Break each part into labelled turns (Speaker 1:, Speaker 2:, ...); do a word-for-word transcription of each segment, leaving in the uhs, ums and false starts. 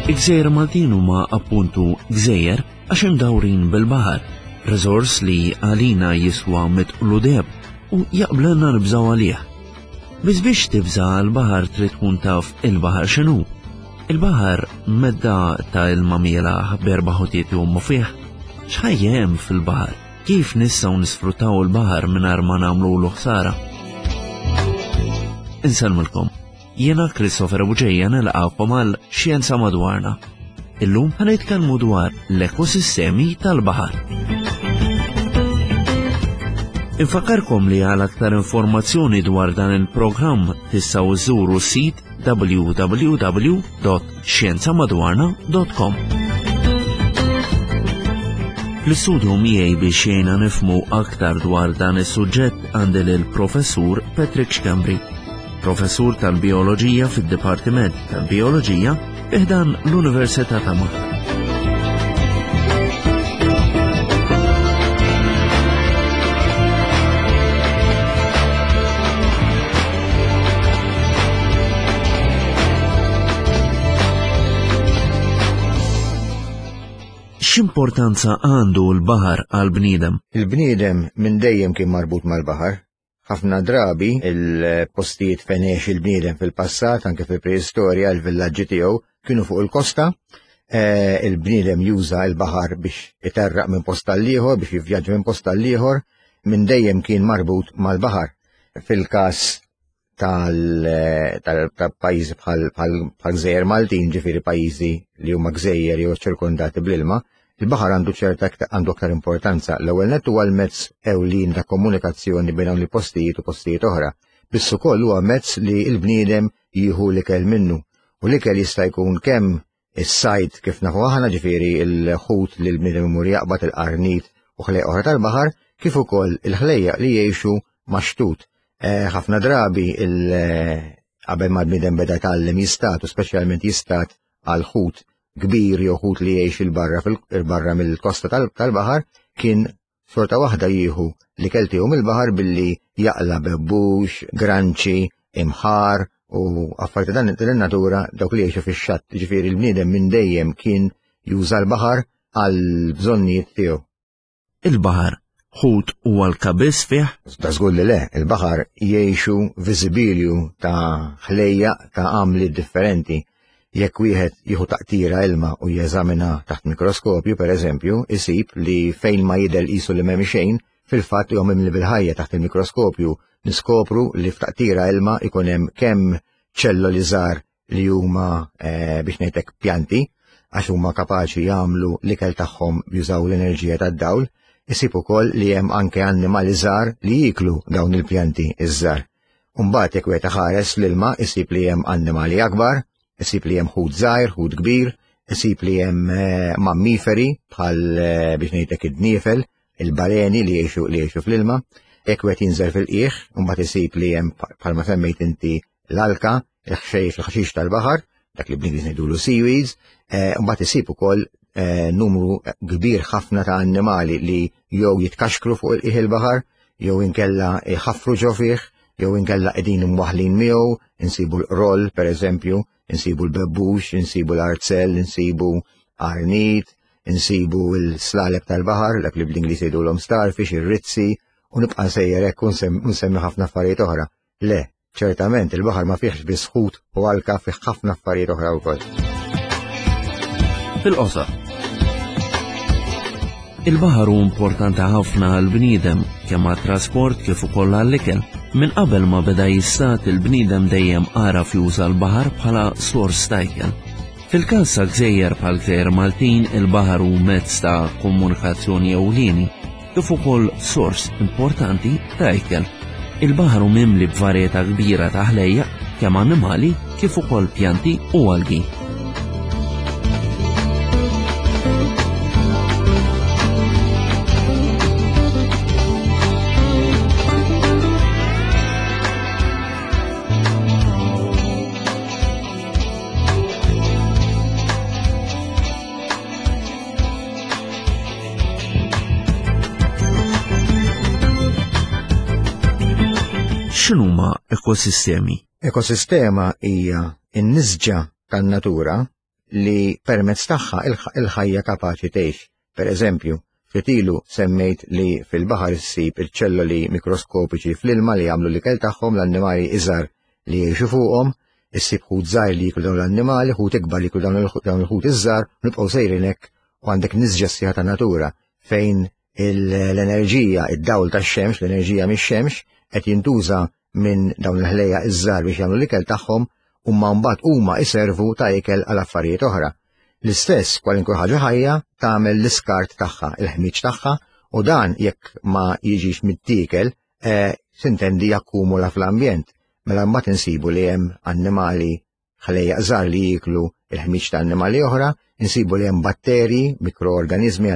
Speaker 1: Gżejjer Maltin huma appuntu gżejjer għax imdawrin bil-baħar, riżors li għalina jiswa mitqlu deb u jaqblenna nibżgħu għalih. Biss biex tibża' l-baħar trid tkun taf il-baħar x'inhu. Il-baħar medda ta' il-mamiela berba' ħotiet jummu fih. X'ħajja hemm fil-baħar? Kif nistgħu nisfruttaw il-baħar mingħajr ma nagħmlu ħsara? Insellmilkom. Jiena Christopher Abuġejja nilqgħukom għal Xjenza Madwarna. Illum ħanitkellmu dwar l-ekosistemi tal-baħar. Infakkarkom li għal aktar informazzjoni dwar dan il-programm tistgħu żżuru s-sit w w w dot xjenza madwarna dot com. L-istudju miegħi biex jgħinna nifhmu aktar dwar dan is-suġġett għandi lill-Professur Patrick Xkambry, professur tal-bioloġija fid-Dipartiment tal-Bioloġija fiħdan l-Università ta' Malta. X'importanza għandu l-baħar għall-bniedem?
Speaker 2: Il-bniedem minn dejjem kien marbut mal-baħar. Ħafna drabi il-postijiet fejn għex il-bniedem fil-passat, anke fil-preistorja, l-villaġġi tiegħu kienu fuq il-kosta. E, il-bniedem juża l-baħar biex iterraq minn post tal-ieħor, biex jivvjaġġa minn post tal-ieħor, minn dejjem kien marbut mal-baħar. Fil-każ tal-pajjiżi bħal Gżejjer Maltin, ġifieri pajjiżi li huma gżejjer jew ċirkundati bl-ilma, il-baħar għandu ċerta għandu aktar importanza. L-ewwel nett huwa l-mezz ewlien ta' komunikazzjoni bejn hawn il-postijiet u postijiet oħra. Biss ukoll huwa mezz li l-bniedem jieħu l-ikel minnu. U l-ikel jista' jkun kemm is-sajd kif nafu aħna, ġifieri l-ħut li l-bniedem imur jaqbad il-qarnit u ħlejq oħra tal-baħar, kif ukoll il-ħlejjaq li jgħixu maxtut. Ħafna drabi qabel ma l-bniedem beda jtgħallem jistat u speċjalment jistat għal ħut kbir jew ħut li jgħix il-barra fil-barra mill-kosta tal-baħar, kien sorta waħda jieħu l-ikel tiegħu mill-baħar billi jaqla bebbux, granċi, imħar u affarijiet dan in-natura dawk li jgħixu fix-xatt. Ġifieri l-bniedem minn dejjem kien juża l-baħar għal bżonnijiet tiegħu.
Speaker 1: Il-baħar ħut huwa l-kabiss fih?
Speaker 2: Da żgur li le, il-baħar jgħixu viżibilju ta' ħlejjaq ta' għamli differenti. Jekk wieħed jieħu taqtira ilma u jeżamina taħt mikroskopju, pereżempju, isib li fejn ma jidher qisu li m'hemm xejn, fil-fatt li mimli bil-ħajja taħt il-mikroskopju niskopru li f'taqtira ilma ikun hemm kemm ċelloli żgħar li huma e, biex ngħidlek pjanti, għax huma kapaċi jagħmlu l-ikel tagħhom jużaw l-enerġija tad-dawl, isib ukoll li hemm anke annimali żgħar li jiklu dawn il-pjanti iż-żgħar. Imbagħad jekk wieħed ħares l-ilma isib li hemm annimali akbar, isib li hemm ħut żgħir, ħut kbir, isib li hemm mammiferi bħal biex ngħidlek id-dniefel, il-baleni li jgħixu li jgħixu fl-ilma, jekk wieħed jinżel fil-qiegħ, imbagħad isib li hemm bħalma semmejt inti l-alka, il-ħxejjex il-ħaxix tal-baħar, dak li bniedem ngħidulu seaweeds, imbagħad isib ukoll numru kbir ħafna ta' annimali li jew jitkaxkru fuq il-qiegħ il-baħar, jew inkella jħaffru ġo fih, jew inkella qegħdin imwaħħlin miegħu, insibu l-qroll pereżempju, insibu l-bebbux, insibu l-artzell, insibu arnit, insibu l-slaleb tal-baħar, dak li bl-Ingliż jgħidulhom starfish, ir-rizzi, u nibqa' nsejjer hekk u nsemmi ħafna affarijiet oħra. Le, ċertament il-baħar ma fihx biss ħut u alka fih ħafna affarijiet oħra wkoll.
Speaker 1: Fil-qosor. Il-baħar hu importanti ħafna għall-bniedem kemm għat-trasport kif ukoll għall-ikel. Min qabel ma beda jistat il-bniedem dejjem għaraf juża l-baħar bħala sors ta' ikel. Fil-każ ta' gżejjer bħal Gżejjer Maltin il-baħar hu mezz ta' komunikazzjoni ewlieni kif ukoll sors importanti ta' ikel. Il-baħar hu mimli b'varjetà kbira ta' ħlejjaq kemm annimali kif ukoll pjanti u algi. X'inhuma ekosistemi?
Speaker 2: Ekosistema hija n-nisġa tan-natura li permezz tagħha il-ħajja kapaċi tgħix. Pereżempju, fitilu semmejt li fil-baħar issib il-ċelloli mikroskopiċi fl-ilma li jagħmlu l-ikel tagħhom l-annimali iżgħar li jgħixu fuqhom, issib ħut żgħir li jiklu dawn l-annimali, ħut ikbar li jiklu dawn il-ħut iż-żgħar, nibqgħu sejrin hekk u għandek niżġa sieħa ta' natura fejn l-enerġija, id-dawl tax-xemx, l-enerġija mix-xemx qed jintuża minn dawn il-ħlejja iż-żgħar biex jagħmlu l-ikel tagħhom huma mbagħad huma iservu ta' ikel għal affarijiet oħra. L-istess kwalinkwe ħaġa ħajja tagħmel l-iskart tagħha, il-ħmiġ tagħha, u dan jekk ma jiġix mittiekel sintendi jakkumula fl-ambjent. Mela mbagħad insibu li hemm annimali ħlejja żgħar li jiklu il-ħmiġ ta' annimali oħra, insibu li hemm batteri, mikroorganizmi,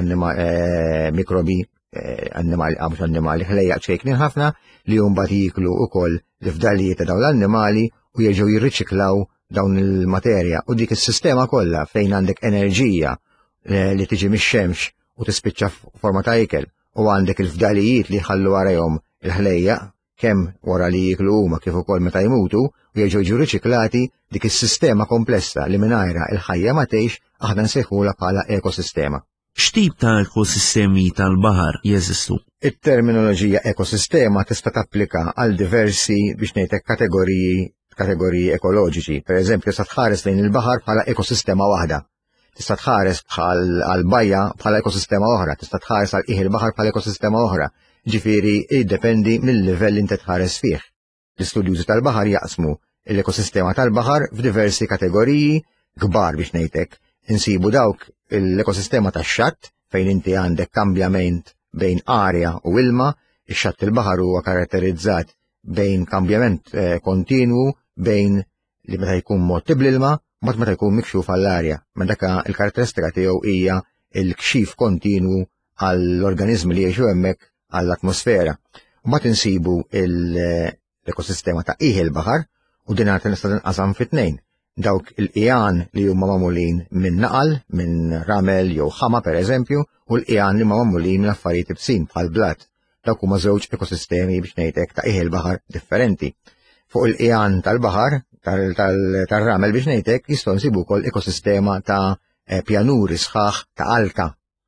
Speaker 2: mikrobi, annimali, mhux annimali ħlejja ċejknin ħafna li mbagħad jiklu wkoll l-fdalijiet ta' dawn l-annimali u jerġgħu jirriċiklaw dawn il-materja, u dik is-sistema kollha fejn għandek enerġija li tiġi mix-xemx u tispiċċa forma ta' ikel, u għandek il-fdalijiet li jħallu warahom il-ħlejja kemm wara li jiklu huma kif ukoll meta jmutu u jerġgħu jiġu riċiklati, dik is-sistema komplessa li mingħajrha il-ħajja ma tgħix aħna nsejħula bħala ekosistema.
Speaker 1: X'tip ta' ekosistemi tal-baħar jeżistu?
Speaker 2: It-terminoloġija ekosistema tista' tapplika għal diversi biex ngħidlek kategoriji kategoriji ekoloġiċi. Per eżempju, tista' tħares lejn il-baħar bħala ekosistema waħda. Tista' tħares bħal bajja bħala ekosistema oħra, tista' tħares għal qiegħ il-baħar bħala ekosistema oħra. Ġifieri jiddependi mill-livell inti tħares fih. L-istudjużi tal-baħar jaqsmu l-ekosistema tal-baħar f'diversi kategoriji kbar biex ngħidlek. Insibu dawk l-ekosistema tax-xatt fejn inti għandek kambjament bejn arja u ilma, ix-xatt il-baħar huwa karatterizzat bejn kambjament eh, kontinwu bejn li meta jkun motti bl-ilma, mbagħad meta jkun mikxuf għall-arja. Ma daka il-karatteristika tiegħu hija l-kxif kontinwu għall-organizmi li jgħixu hemmhekk għall-atmosfera. Mbagħad insibu l-ekosistema ta' qiegħ il-baħar u din għad nista' tinqasam fit-tnejn. Dawk il-qiegħan li huma magħmulin minn naqal, minn ramel jew ħama pereżempju, u l-qiegħan li huma magħmulin minn affarijiet ibsin bħal blat. Dawk huma żewġ ekosistemi biex ngħidlek ta' qiegħ il-baħar differenti. Fuq il-qiegħan tal-baħar, tal-ramel biex ngħidlek, jistgħu nsibu wkoll ekosistema ta' pjanuri sħaħ ta' alka.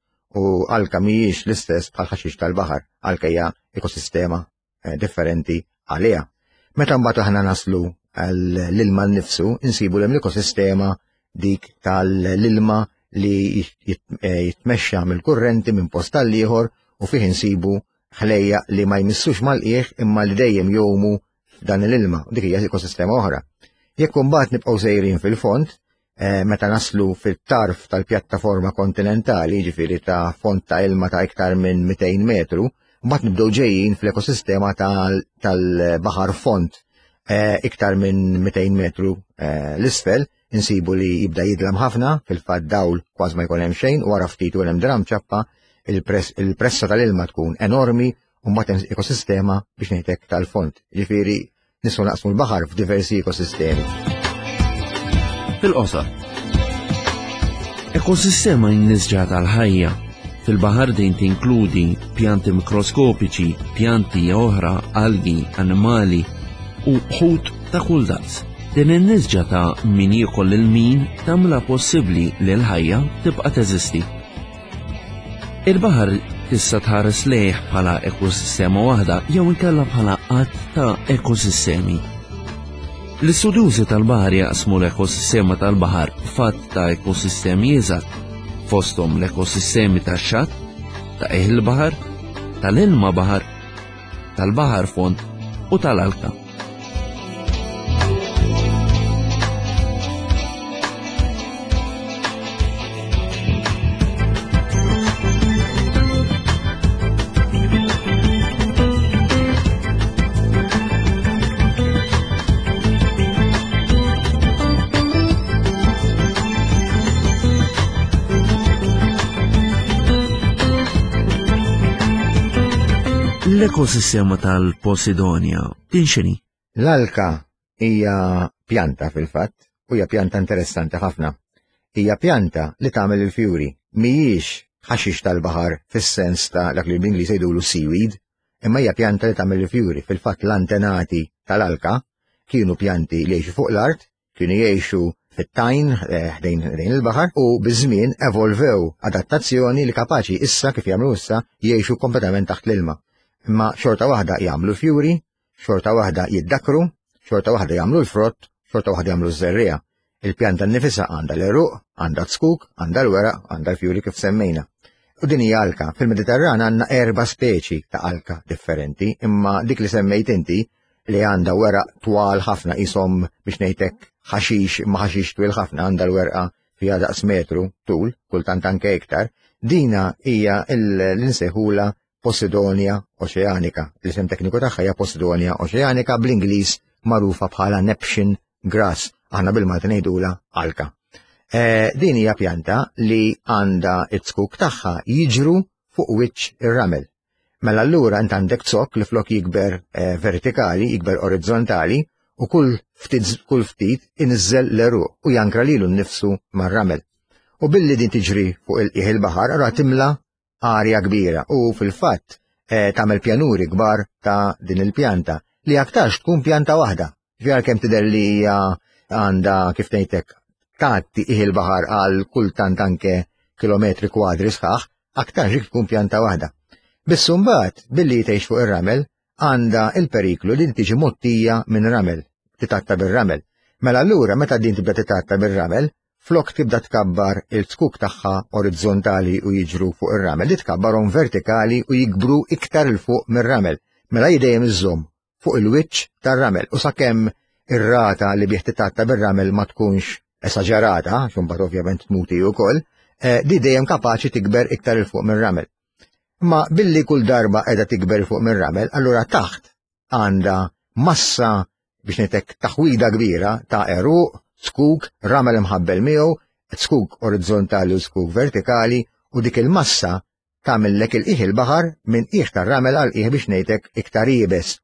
Speaker 2: U alka mhijiex l-istess bħal ħaxix tal-baħar, alka hija ekosistema differenti għaliha. Meta mbagħad aħna naslu l-ilma nnifsu, insibu l-hemm l-ekosistema dik tal-ilma li jitmexxa mill-kurrenti minn post tal-ieħor u fih insibu ħlejja li ma jmissux mal-qiegħ imma li dejjem jomu f'dan l-ilma, dik hija ekosistema oħra. Jekk imbagħad nibqgħu sejrin fil-fond, eh, meta naslu fit-tarf tal-pjattaforma kontinentali, ġifieri ta' fond ta' ilma ta' iktar minn mitejn metru, mbagħad nibdew ġejjin fl-ekosistema tal-baħar fond eh, iktar minn mitejn metru eh, l-isfel, insibu li jibda jidlam ħafna, fil-fatt dawl kważi ma jkun hemm xejn, wara ftit u hemm dram ċappa, il-pressa tal-ilma tkun enormi u mbagħad ekosistema biex ngħidlek tal-fond. Ġifieri nistgħu naqsmu l-baħar f'diversi ekosistemi.
Speaker 1: Fil-qosor. Ekosistema jinniżġa tal-ħajja. Fil-baħar din tinkludi pjanti mikroskopiċi, pjanti oħra, algi, annimali u ħut ta' kull daqs. Din in-niżġa ta' min jieħol il-min tagħmilha possibbli li l-ħajja tibqa' teżisti. Il-baħar tista' tħares lejh bħala ekosistema waħda jew inkella bħala qatt ta' ekosistemi. L-istudjużi tal-baħar jaqsmu l-ekosistema tal-baħar fatt ta' ekosistemi eżatt, fosthom l-ekosistemi tax-xatt, ta' qiegħ il-baħar, tal-ilma baħar, tal-baħar fond u tal-alka. L-ekosistema tal-Posidonia tinxini?
Speaker 2: L-alka hija pjanta fil-fatt u hija pjanta interessanti ħafna. Hija pjanta li tagħmel il-fjuri, mhijiex ħaxix tal-baħar fis-sens ta' dak li bl-Ingliż jgħidulu seaweed, imma hija pjanta li tagħmel il-fjuri. Fil-fatt l-antenati tal-alka kienu pjanti li jgħixu fuq l-art, kienu jgħixu fit-tajn ħdejn il-baħar u biż-żmien evolvew adattazzjoni li kapaċi issa kif jagħmlu issa jgħixu kompletament taħt l-ilma. Imma xorta waħda jagħmlu fjuri, xorta waħda jiddakru, xorta waħda jagħmlu l-frott, xorta waħda jagħmlu ż-żerrija. Il-pjanta nnifisha għandha l-eruq, għandha t-skuk, għandha l-weraq, għandha l-fjuri kif semmejna. U din hija alka. Fil-Mediterran għandna erba' speċi ta' alka differenti, imma dik li semmejt inti li għandha weraq twal ħafna qishom biex ngħidlek ħaxix imma ħaxix twil ħafna għandha l-werqa fiha daqs metru tul, kultant anke iktar, dina hija l-insejħula Posidonia oceanica. L-isem tekniku tagħha hija Posidonia oceanica bl-Ingliż magħrufa bħala Neptune grass. Aħna bil-Malti ngħidula alka. E, din hija pjanta li għandha t-skuk tagħha jiġru fuq wiċċ ir-ramel. Mela allura int għandek zokk li flok jikber e, vertikali, jikber orizzontali u kull ftit kull ftit inżel l-eruq u jankra lilu nnifsu mar-ramel. U billi din tiġri fuq il-qiegħ il-baħar ara timla arja kbira u fil-fatt e, tagħmel pjanuri kbar ta' din il-pjanta li aktarx tkun pjanta waħda. Ġar kemm tidher li hija għandha kif ngħidlek tagħti qiegħ il-baħar għal kultant anke kilometri kwadri sħaħ, aktarx tkun pjanta waħda. Bissu mbagħad billi tgħix fuq ir-ramel għandha il-periklu li tiġi mottija minn ramel, titatta bir-ramel. Mela allura meta din tibda titatta bir-ramel, flok tibda tkabbar il-skuk tagħha orizzontali u jiġru fuq ir-ramel, li tkabbarhom vertikali u jikbru iktar il fuq mir-ramel. Mela jidejjem iżżomm fuq il-wiċċ tar-ramel u sakemm ir-rata li bieħ titatta bir-ramel ma tkunx esaġerata, xumbat ovvjament tmuti wkoll, eh, di dejjem kapaċi tikber iktar il fuq mir-ramel. Ma billi kull darba qiegħda tikber fuq mir-ramel, allura taħt għandha massa biex ngħidlek taħwida kbira ta' eruq, skuk, ramel imħabbel miegħu, skuk orizzontali u skuk vertikali u dik il-massa tagħmellek il-qiegħ il-baħar minn qiegħ tar-ramel għal qiegħ biex ngħidlek iktar jiebes.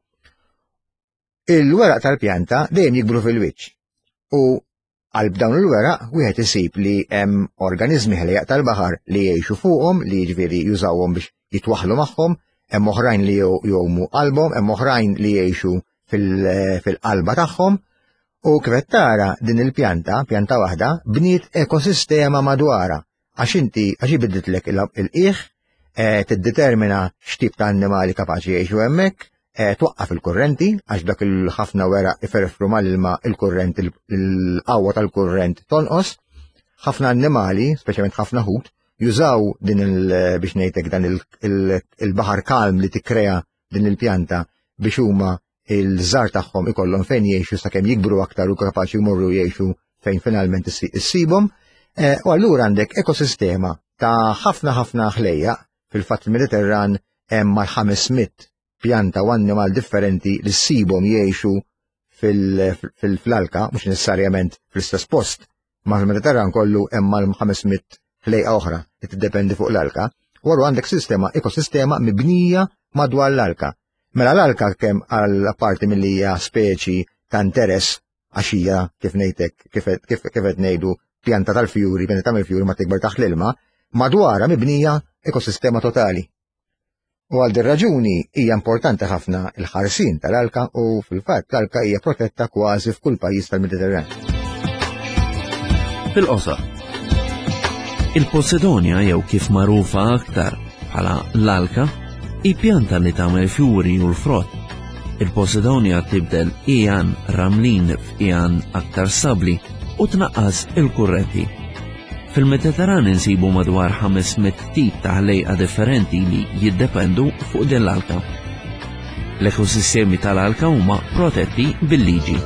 Speaker 2: Il-weraq tal-pjanta dejjem jikbru fil-wiċċ u għal b'dawn il-weraq wieħed isib li hemm organizmi ħlejjaq tal-baħar li jgħixu fuqhom li jiġifieri jużawhom biex jitwaħħlu magħhom, hemm oħrajn li jgħumu qalbhom, hemm oħrajn li jgħixu fil-qalba tagħhom u kif tara din il-pjanta, pjanta waħda, bniet ekosistema madwarha għax inti għax ibiddilek il-qiegħ tiddetermina x'tip ta' annimali kapaċi jgħixu hemmhekk, twaqqaf il-kurrenti, għax dak il-ħafna wera iferfru mal-ilma il-kurrent, il-qawwa tal-kurrent tonqos, ħafna annimali, speċjalment ħafna ħut, jużaw din il- biex ngħidlek dan il-baħar kalm li tikkrea din il-pjanta biex huma il-żar tagħhom ikollhom fejn jgħixu sakemm jikbru aktar u kapaċi jmorru jgħixu fejn finalment issibhom, u allura għandek ekosistema ta' ħafna ħafna ħlejjaq fil-fatt il-Mediterran hemm mal-ħamesmit pjanta u annimal differenti li ssibhom jgħixu fil-alka, mhux necessarjament fl-istess post, ma fil-Mediterran kollu hemm mal-ħamesmit ħlejqa oħra li tiddependi fuq l-alka, u għarru għandek sistema, ekosistema mibnija madwar l-alka. Mela l-alka kemm għal parti mill-li hija speċi ta' interess għaxija kif ngħidlek kif qed ngħidu pjanta tal-fjuri, pjanta tagħmel fjuri ma tikber taħt l-ilma, madwarha mibnija ekosistema totali. U għal din raġuni hija importanti ħafna il-ħarsin tal-alka u fil-fatt l-alka hija protetta kważi f'kull pajjiż tal-Mediterran.
Speaker 1: Fil-qosor, il-Posidonia jew kif magħrufa aktar bħala l-alka hi pjanta li tagħmel fjuri u l-frott. Il-Posidonia tibdel qiegħan ramlin f'qiegħan aktar sabbli u tnaqqas il-kurrenti. Fil-Mediterran insibu madwar ħamesmit tip ta' ħlejqa differenti li jiddependu fuq din l-alka. L-ekosistemi tal-alka huma protetti bil-liġi.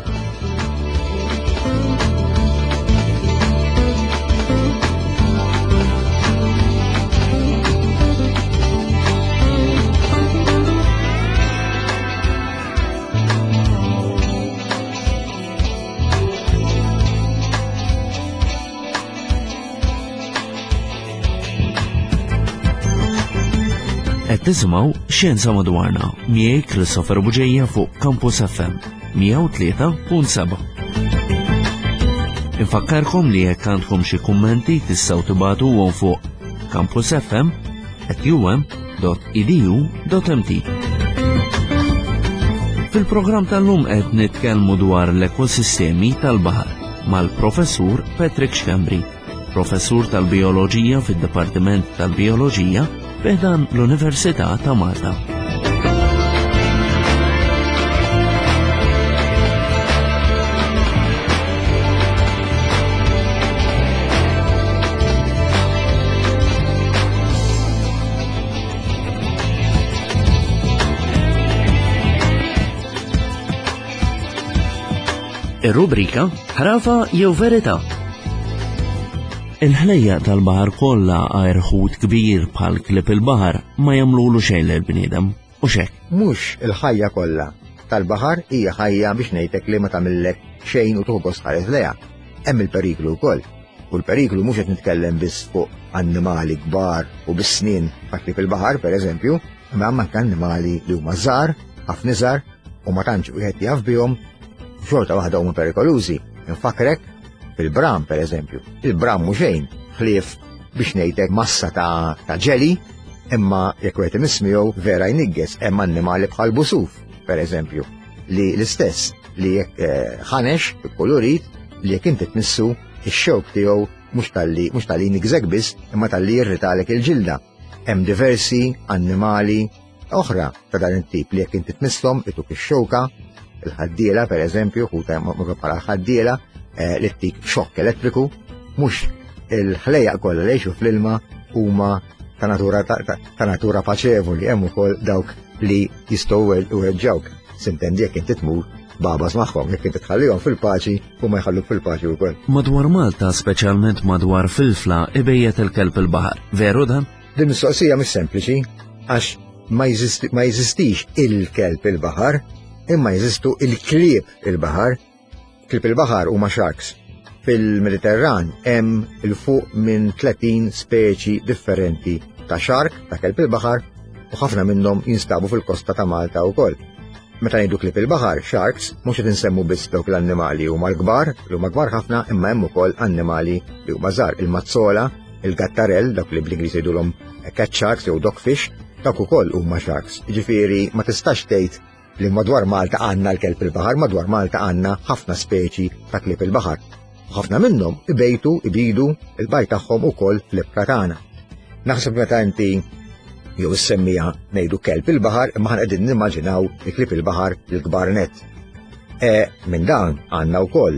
Speaker 1: Qed tisimgħu Xjenza Madwarna miegħi Christopher Buġejja fuq Campus F M mija u tlieta punt seba'. Infakkarkom li jekk għandkom xi kummenti tistgħu tibagħtuhom fuq campus f m at u m dot e d u dot m t. Fil-programm tal-lum qed nitkellmu dwar l-ekosistemi tal-baħar. mal-professur Patrick Xkambri, professur tal-bioloġija fid-Dipartiment tal-Bioloġija f'dan l-Università ta' Malta. Ir-rubrika ħrafa jew verità. Il-ħlejja tal-baħar kollha għajrħut kbir bħal klip il-baħar ma jagħmlulu xejn lill-bniedem u xek.
Speaker 2: Mhux il-ħajja kollha tal-baħar hija ħajja biex ngħidlek li ma tagħmellek xejn u tuħu gost ħares lejha. Hemm il-periklu wkoll. U l-periklu mhux qed nitkellem biss fuq annimali kbar u bis-snien bħal klip il-baħar pereżempju, imma hemm anke annimali li huma żgħar, ħafna żgħar u ma tantx wieħed jaf bihom xorta waħda huma perikolużi. Infakrek fil-bram pereżempju. Il-bram mhu xejn ħlief biex ngħidlek massa ta' ta' ġeli, imma jekk wieħed imissmiegħu vera jnigges. Hemm annimali bħal busuf pereżempju li l-istess li jekk ħanex bikulurit li jekk inti tmissu ix-xewk tiegħu mhux talli mhux talli nigżek biss imma talli jirritalek il-ġilda. Hemm diversi annimali oħra ta' dan it-tip li jekk inti tmisshom ituk ix-xewka, il-ħaddiela per eżempju, ħuta bħala ħaddiela li tik xokk elettriku, mhux il-ħlejja kollha li jgħixu fl-ilma huma ta' natura ta' natura paċevoli, hemm ukoll dawk li jistgħu iweġġawk. Sintendi jekk inti tmur babas magħhom, jekk inti tħallihom fil-paċi huma jħalluk fil-paċi wkoll.
Speaker 1: Madwar Malta, speċjalment madwar Filfla, ibejjed il-kelb il-baħar. Veru dan?
Speaker 2: Din mistoqsija mhix sempliċi għax ma jeżistix il-kelb il-baħar, imma jeżistu il-klieb il-baħar. Klieb il-baħar huma sharks. Fil-Mediterran hemm il-fuq minn tletin speċi differenti ta' shark ta' kelb il-baħar u ħafna minnhom jinstabu fil-kosta ta' Malta wkoll. Meta ngħidu klieb il-baħar, sharks, mhux qed insemmu biss dawk l-annimali huma l-kbar, li huma kbar ħafna, imma hemm ukoll annimali li huma żgħar, il-mazzola, il-gattarell, dawk li bl-Ingliż jgħidulhom cat sharks jew dogfish, dawk ukoll huma sharks. Jiġifieri ma tistax tgħid li madwar Malta għandna l-kelb il-baħar, madwar Malta għandna ħafna speċi ta' klieb il-baħar. Ħafna minnhom ibejtu ibidu il-bajt tagħhom ukoll fl-ibħra tagħna. Naħseb meta inti jew issemmija ngħidu kelb il-baħar imma ħan qegħdin nimmaġinaw il-klieb il-baħar l-kbar nett. E minn dan għandna wkoll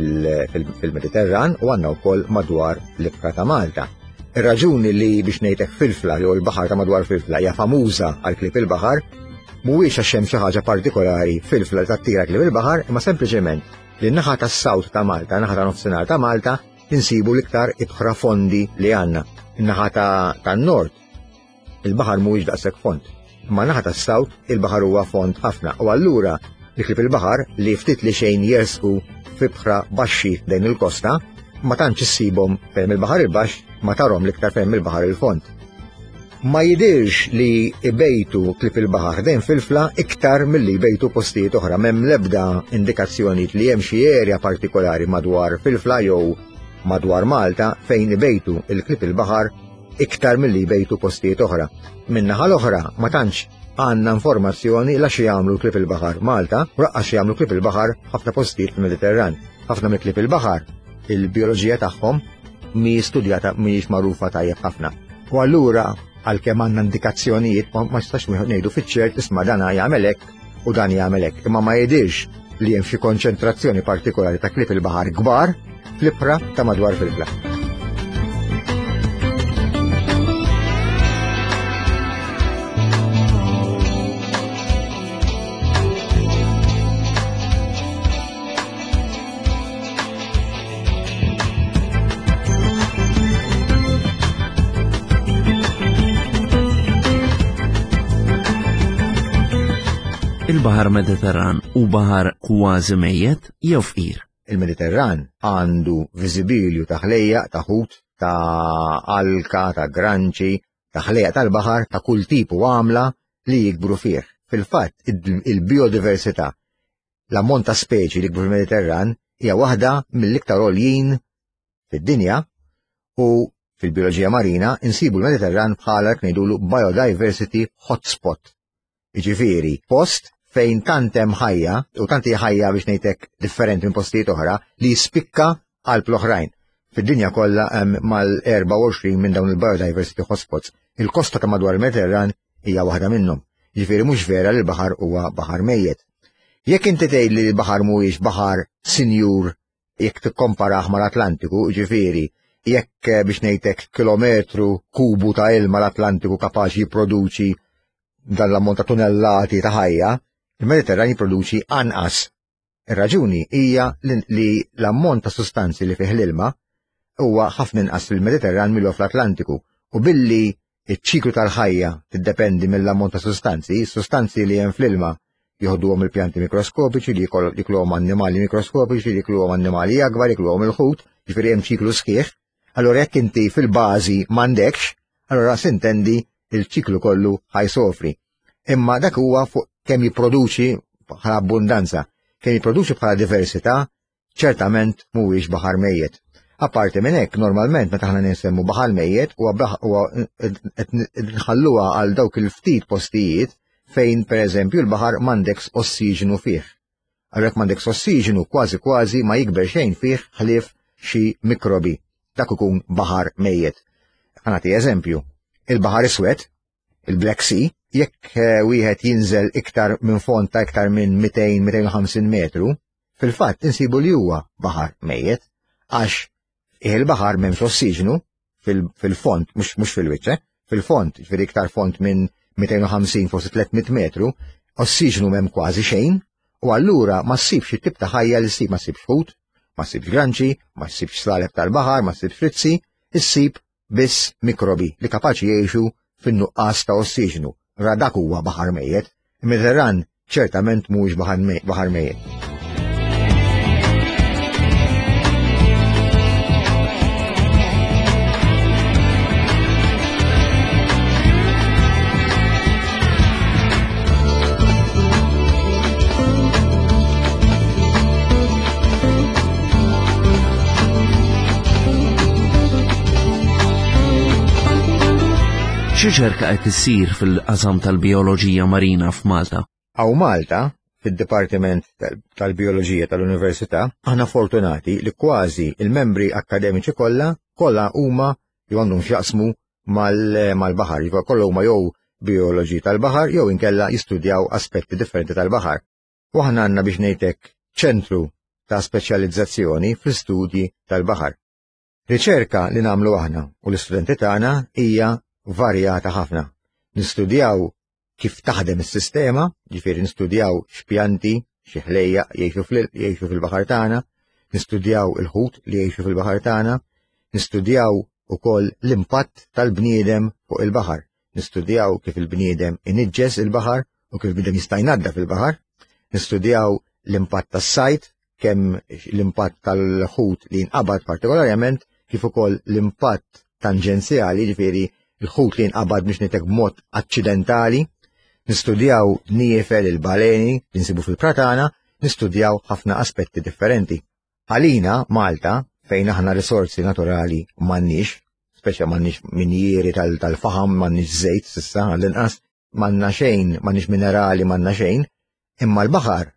Speaker 2: fil-Mediterran u għandna wkoll madwar l-ibħra ta' Malta. Ir-raġuni li biex ngħidlek Filfla jew il-baħar ta' madwar Filfla hija famuża għal klieb il-baħar mhuwiex għax hemm xi ħaġa partikolari Filfla li tattira klieb il-baħar, imma sempliċement li n-naħa tas-sawt ta' Malta, naħa ta' nofsinhar ta' Malta, insibu l-iktar ibħra fondi li għandna. In-naħa tan-nord il-baħar mhuwiex daqshekk fond, imma naħa tas-sawt il-baħar huwa fond ħafna u allura li klieb il-baħar li ftit li xejn jersqu f'ibħra baxxi dejn il-kosta ma tantx issibhom ferm il-baħar il-baxx ma tarhom l-iktar ferm il-baħar il-fond. Ma jidirx li ibejtu klieb il-baħar dejn Filfla iktar milli jbejtu postijiet oħra. M'hemm l-ebda indikazzjonijiet li hemm xi erja partikolari madwar Filfla jew madwar Malta fejn ibejtu il-klieb il-baħar iktar milli jbejtu postijiet oħra. Min-naħa l-oħra ma tantx għandna informazzjoni la xi jagħmlu klieb il-baħar Malta u laqqas xi jagħmlu klieb il-baħar ħafna postijiet fil-Mediterran. Ħafna mill klieb il-baħar il-bioloġija tagħhom mi studjata mhijiex magħrufa tajjeb ħafna. U allura għalkemm għandna indikazzjonijiet ma nistax ngħidu fiċ-ċert isma' dan jagħmel hekk u dan jagħmel hekk, imma ma jidhirx li hemm xi konċentrazzjoni partikolari ta' klieb il-baħar kbar fl-ibħra ta' madwar Filfla.
Speaker 1: Il-Baħar Mediterran u baħar kważi mejjed jew fqir.
Speaker 2: Il-Mediterran għandu viżibilju ta' ħlejja, ta' ħut, ta' alka, ta' granċi, ta' ħlejja tal-baħar ta' kull tipu għamla li jikbru fih. Fil-fatt il-biodiversità, l-ammont ta' speċi li jikbru fil-Mediterran hija waħda mill-iktar għoljin fid-dinja u fil-bioloġija marina insibu l-Mediterran bħala ngħidulu biodiversity hotspot. Jiġifieri post fejn tantem ħajja, u tanti ħajja biex ngħidlek differenti minn postijiet oħra, li jispikka qalb l-oħrajn. Fid-dinja kollha hemm mal-erba' u għoxrin minn dawn il-biodiversity hotspots. Il-kosta ta' madwar il-Mediterran hija waħda minnhom. Jiġifieri mhux vera li l-baħar huwa baħar mejjed. Jekk inti tgħid li l-baħar mhuwiex baħar sinjur jekk tikkomparah mal-Atlantiku, jiġifieri jekk biex ngħidlek kilometru kubu ta' ilma l-Atlantiku kapaċi jipproduċi dan l-ammont ta' tunellati ta' ħajja, il-Mediterran jipproduċi anqas. Ir-raġuni hija li l-ammont ta' sustanzi li fih l-ilma huwa ħafna inqas fil-Mediterran millu fl-Atlantiku, u billi iċ-ċiklu tal-ħajja tiddependi mill-ammont ta' sustanzi, sustanzi li hemm fl-ilma jieħduhom il-pjanti mikroskopiċi li jikluhom annimali mikroskopiċi, li jikluhom annimali akbar, jikluhom il-ħut, jiġifieri hemm ċiklu sħiħ. Allora jekk inti fil-bażi m'għandekx, allora sintendi il-ċiklu kollu ħajsofri. Imma dak huwa fuq kemm jipproduċi bħala abbundanza, kemm jipproduċi bħala diversità, ċertament mhuwiex baħar mejjed. Apparti minn hekk, normalment meta aħna nisemmu baħar mejjed huwa qed nħalluha għal dawk il-ftit postijiet fejn pereżempju l-baħar m'għandekx ossiġenu fih. Għalhekk m'għandekx ossiġenu kważi kważi ma jikber xejn fih ħlief xi mikrobi. Dak ikun baħar mejjed. Ħanati eżempju, il-Baħar Iswed, il-Black Sea, jekk wieħed jinżel iktar minn font ta' iktar minn mija mija u ħamsin metru, fil-fatt insibu li huwa baħar mejjed, għax il-baħar m'hemmx ossiġenu fil-font, mhux fil-wiċċ, fil-font, ġifieri iktar font minn mija u ħamsin forsi tlietmija metru, ossiġenu m'hemm kważi xejn, u allura ma ssibx it-tip ta' ħajja li ssib ma ssibx ħut, ma ssibx granċi, ma ssibx slaleb tal-baħar, ma ssibx frizzi, issib biss mikrobi li kapaċi jgħixu fin-nuqqas ta' ossiġenu. Ra dak huwa baħar mejjed. Il-Mediterran ċertament mhuwiex baħar mejjed.
Speaker 1: Xi ċerka qed issir fil-qasam tal-bijoloġija marina f'Malta?
Speaker 2: Aw Malta, fid-Dipartiment tal-Bijoloġija tal-Università, aħna fortunati li kważi il-membri akkademiċi kollha kollha huma jew għandhom x'jaqsmu mal-baħar, jew kollha huma jew bioloġi tal-baħar jew inkella jistudjaw aspetti differenti tal-baħar. U aħna għandna biex ngħidlek ċentru ta' speċjalizzazzjoni fl-istudji tal-baħar. Riċerka li nagħmlu aħna u l-istudenti tagħna hija varjata ħafna. Nistudjaw kif taħdem is-sistema, ġifieri nistudjaw x'pjanti, xi ħlejja jgħixu fil-baħar tagħna, nistudjaw il-ħut li jgħixu fil-baħar tagħna, nistudjaw ukoll l-impatt tal-bniedem fuq il-baħar, nistudjaw kif il-bniedem iniġġes il-baħar u kif il-bniedem jista' jnaddaf il-baħar, nistudjaw l-impatt tas-sajt, kemm l-impatt tal-ħut li jinqabad partikolarjament, kif ukoll l-impatt tanġenzjali, ġifieri il-ħut li jinqabad biex nitek b'mod accidentali, nistudjaw niefel il-baleni li nsibu fil-pratana, nistudjaw ħafna aspetti differenti. Għalina, Malta, fejn aħna risorsi naturali m'għandniex, speċja m'għandniex minjieri tal-faħam, m'għandniex żejt s'issa għall-inqas, m'għandna xejn, m'għandniex minerali, m'għandna xejn, imma l-baħar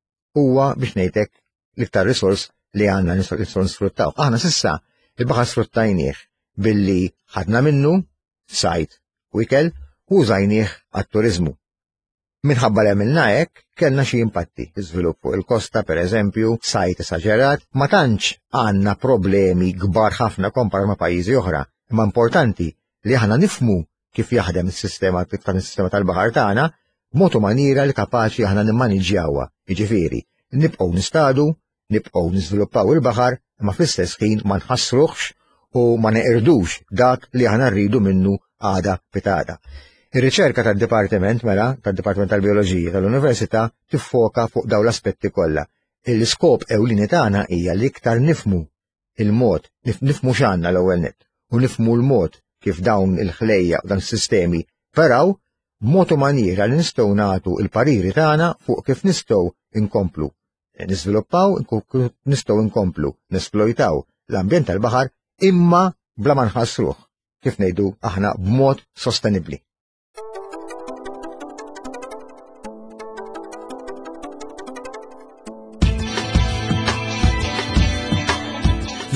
Speaker 2: huwa biex ngħidlek l-iktar risors li għandna nistgħu nisfruttaw. Aħna s'issa il-baħar sfruttajnieh billi ħadna minnu sajt u ikel u użajnieh għat-turizmu. Minħabba li għamilna hekk, kellna xi impatti. Iżvilupp fuq il-kosta pereżempju, sajt esaġerat, ma tantx għandna problemi kbar ħafna kompar ma' pajjiżi oħra, imma importanti li aħna nifhmu kif jaħdem is-sistema tas-sistema tal-baħar tagħna b'mod maniera li kapaċi aħna nimmaniġġjawha. Jiġifieri, nibqgħu nistadu, nibqgħu niżviluppaw il-baħar, imma fl-istess ħin ma nħassruhx u ma neqirdux dak li aħna rridu minnu għada pitada. Ir-riċerka tad-Dipartiment mela tad-Dipartiment tal-Bijoloġija tal-Università tiffoka fuq dawn l-aspetti kollha. Il-skop ewlieni tagħna hija li iktar nifmu il-mod, nifmu x'għandna l-ewwel nett u nifmu l-mod kif dawn il-ħlejja u dan is-sistemi paraw b'mod u maniera li nistgħu nagħtu l-pariri tagħna fuq kif nistgħu inkomplu niżviluppaw, nistgħu inkomplu nesplojtaw l-ambjent tal-baħar imma bla ma nħassruh, kif ngħidu aħna b'mod sostenibbli.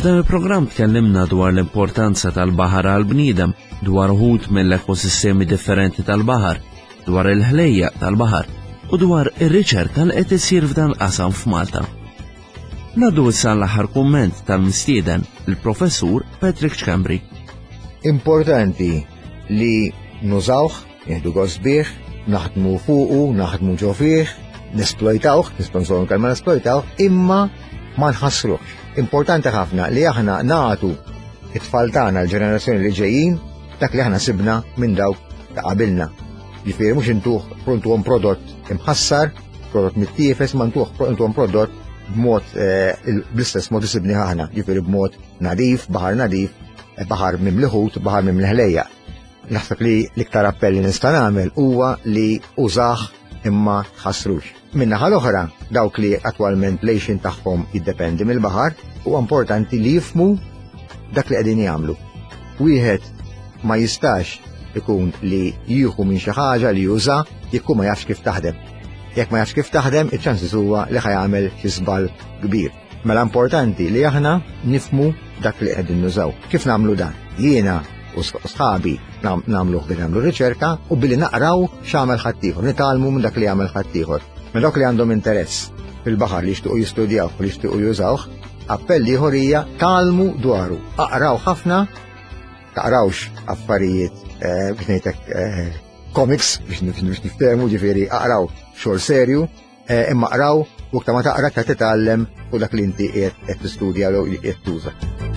Speaker 1: F'dan il-programm tkellimna dwar l-importanza tal-baħar għal bniedem, dwar uħud mill-ekosistemi differenti tal-baħar, dwar il-ħlejja tal-baħar u dwar ir-riċerka li qed isir f'dan qasam f'Malta. Naddu issa l-aħħar kumment tal-mistieden il-professur Patrick Schembri.
Speaker 2: Importanti li nużawh, jieħdu gost bih, naħdmu fuqu, naħdmu ġo fih, nesplojtawh, nisponsor kalma nesplojtawh, imma ma nħassruhx. Importanti ħafna li aħna nagħtu it-tfal tagħna l-ġenerazzjoni li ġejjin dak li aħna sibna minn dawk ta' qabilna. Jifieri mhux intuh prontuhom prodott imħassar, prodott mittiefes, ma ntuh prontuhom prodott b'mod bl-istess mod isibni aħna, jifieri b'mod nadif, baħar nadif, baħar mimliħut, baħar mimliħlejja. Naħseb li l-iktar appell li nista' nagħmel huwa li użah imma tħassrux. Min-naħa l-oħra, dawk li attwalment lejxin tagħhom jiddependi mill-baħar, huwa importanti li jifhmu dak li qegħdin jagħmlu. Wieħed ma jistax ikun li jieħu minn xi ħaġa li juża jekk ma jafx kif taħdem. Jekk ma jafx kif taħdem, iċ-ċansis huwa li ħajamel xi żball kbir. Mela importanti li aħna nifhmu dak li qegħdin nużaw. Kif nagħmlu dan? Jiena u sħabi nagħmluh billi nagħmlu riċerka u billi naqraw x'għamel ħaddieħor, nitalmu minn dak li jagħmel ħaddieħor. Ma dawk li għandhom interess fil-baħar li jixtiequ jistudjaw u li jixtiequ jużawh, appell ieħor hija talmu dwaru. Aqraw ħafna, taqrawx affarijiet biex ngħidlek comics biex niftehmu, ġifieri aqraw xogħol serju, imma aqraw u aktar ma taqra ta' titgħallem u dak li inti qed tistudja jew qed tuża.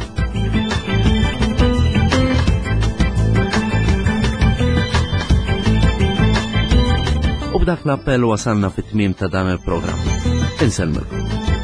Speaker 1: U b'dak l-appell wasalna fit-tmiem ta' dan il-programm. Insellmilkom.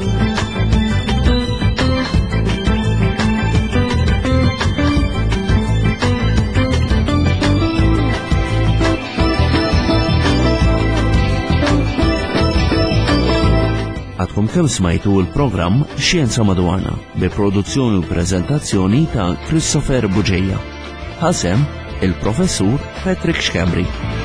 Speaker 1: Għadkom kemm smajtu l-programm Xjenza Madwarna bi produzzjoni u preżentazzjoni ta' Christopher Buġejja. Ħasem il-professur Patrick Schembri.